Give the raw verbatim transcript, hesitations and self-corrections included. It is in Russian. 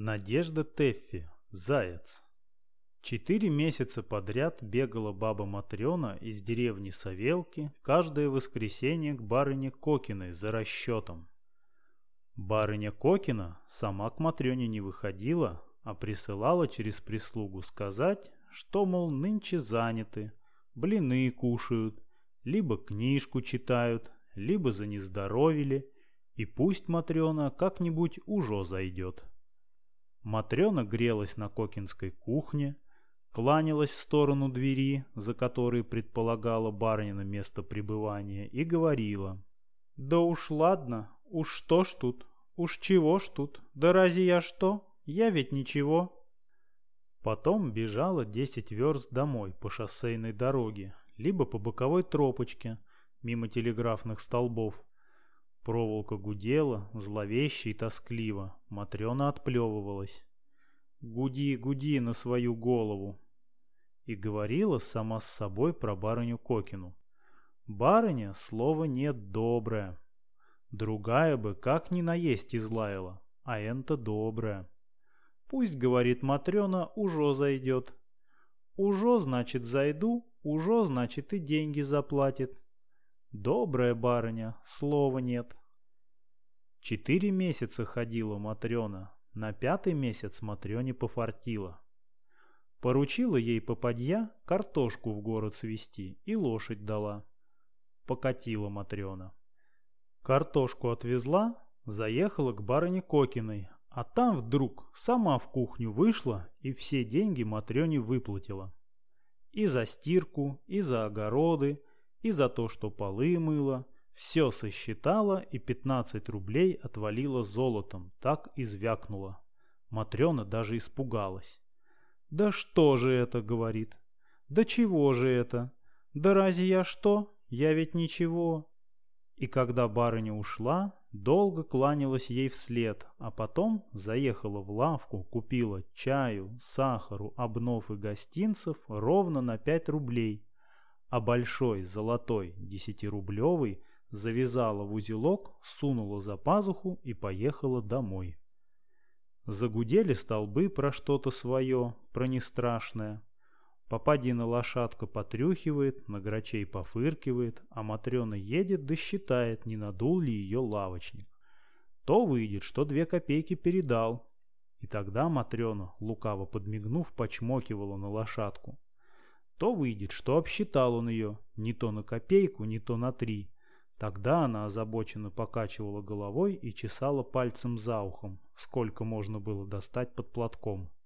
Надежда Тэффи. Заяц. Четыре месяца подряд бегала баба Матрена из деревни Савелки каждое воскресенье к барыне Кокиной за расчетом. Барыня Кокина сама к Матрене не выходила, а присылала через прислугу сказать, что, мол, нынче заняты, блины кушают, либо книжку читают, либо занездоровили, и пусть Матрена как-нибудь ужо зайдет. Матрена грелась на Кокинской кухне, кланялась в сторону двери, за которой предполагала барынина место пребывания, и говорила: «Да уж ладно, уж что ж тут, уж чего ж тут, да разве я что, я ведь ничего». Потом бежала десять верст домой по шоссейной дороге, либо по боковой тропочке, мимо телеграфных столбов. Проволока гудела, зловеще и тоскливо. Матрена отплевывалась. «Гуди, гуди на свою голову!» И говорила сама с собой про барыню Кокину. Барыня, слово нет, добрая. Другая бы как ни наесть излаяла, а энто добрая. Пусть, говорит Матрена, ужо зайдет. Ужо, значит, зайду, ужо, значит, и деньги заплатит. Добрая барыня, слова нет. Четыре месяца ходила Матрена, на пятый месяц Матрене пофартило. Поручила ей попадья картошку в город свезти и лошадь дала. Покатила Матрена. Картошку отвезла, заехала к барыне Кокиной, а там вдруг сама в кухню вышла и все деньги Матрене выплатила. И за стирку, и за огороды, и за то, что полы мыла, все сосчитала и пятнадцать рублей отвалила золотом, так и звякнула. Матрена даже испугалась. «Да что же это?» — говорит. «Да чего же это? Да разве я что? Я ведь ничего». И когда барыня ушла, долго кланялась ей вслед, а потом заехала в лавку, купила чаю, сахару, обнов и гостинцев ровно на пять рублей, а большой золотой десятирублевый завязала в узелок, сунула за пазуху и поехала домой. Загудели столбы про что-то свое, про нестрашное. Попадина лошадка потрюхивает, на грачей пофыркивает, а Матрена едет да считает, не надул ли ее лавочник. То выйдет, что две копейки передал. И тогда Матрена, лукаво подмигнув, почмокивала на лошадку. То выйдет, что обсчитал он ее, не то на копейку, не то на три. Тогда она озабоченно покачивала головой и чесала пальцем за ухом, сколько можно было достать под платком.